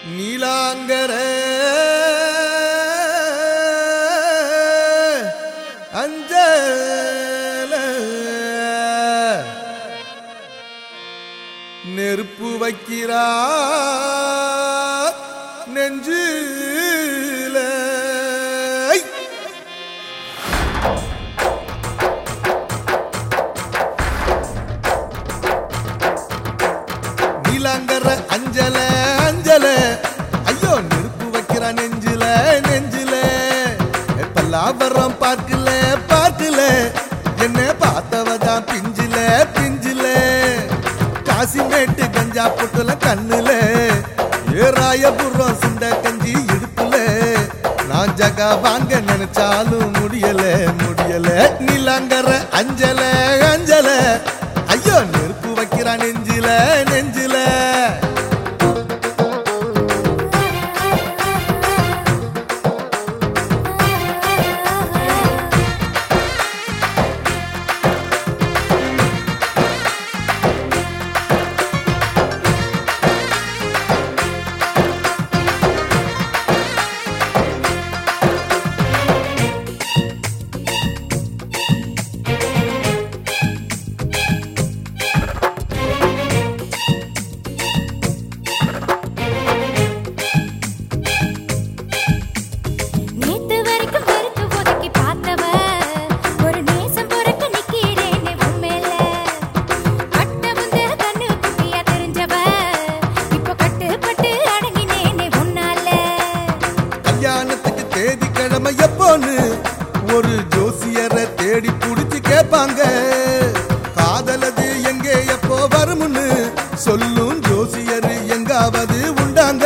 நீலாங்கர அஞ்சல நெருப்பு வைக்கிறா நெஞ்சில நீலாங்கர அஞ்சல அஞ்சல ஐயோ நெருப்பு வைக்கிறா நெஞ்சில நெஞ்சில பல்லாவரம் பார்க்கல பார்க்கல என்ன பார்த்தவதான் பிஞ்சில பிஞ்சில காசிமேட்டு கஞ்சா பொட்டுல கண்ணுல ஏராயபுரம் சுண்ட கஞ்சி இடுப்புல நான் ஜகா வாங்க நினைச்சாலும் முடியல முடியல நீலாங்கர அஞ்சல அஞ்சல ஐயோ நெருப்பு வைக்கிறா நெஞ்சில நெஞ்சில எப்போன்னு ஒரு ஜோசியரை தேடி புடிச்சு கேட்பாங்க காதலது எங்கே எப்போ வரும்னு சொல்லும் ஜோசியர் எங்காவது உண்டாங்க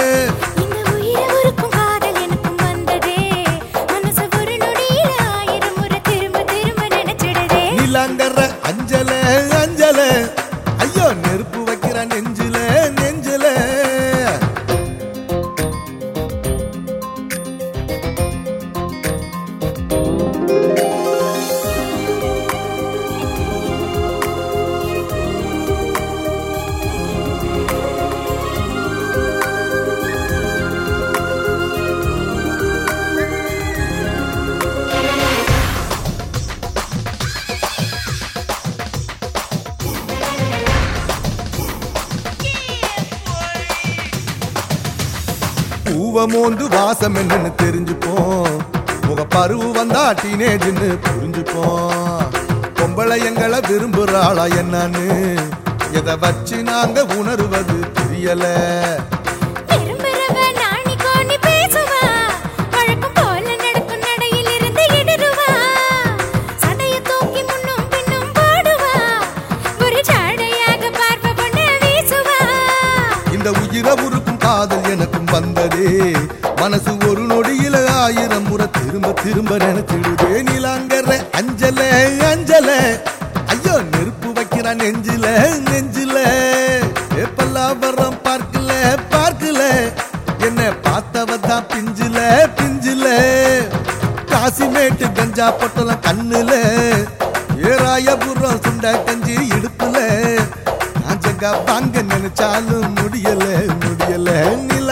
நீலாங்கர அஞ்சல அஞ்சல ஐயோ நெருப்பு வைக்கிற நெஞ்சில நெஞ்சில பூவமோந்து வாசம் என்னன்னு தெரிஞ்சுப்போம் முக பருவு வந்தா டீனேஜ்னு புரிஞ்சுப்போம் பொம்பளை எங்களை விரும்புறாளா என்னன்னு எதை வச்சு நாங்க உணர்வது தெரியல இந்த உயிரை உருக்கும் காதல் எனக்கும் வந்ததே மனசு ஒரு நொடியில 1000 முறை திரும்ப திரும்ப நினைச்சிடுதே நீலாங்கர அஞ்சல அஞ்சல ஐயோ நெருப்பு வைக்கிறா நெஞ்சில நெஞ்சில பல்லாவரம் பார்க்கல பார்க்கல என்ன பார்த்தவதான் பிஞ்சில பிஞ்சில காசிமேட்டு கஞ்சா பொட்டல கண்ணுல ஏராயபுரம் சுண்ட கஞ்சி இடுப்புல நான் ஜகா வாங்க நினைச்சாலும் முடியல முடியல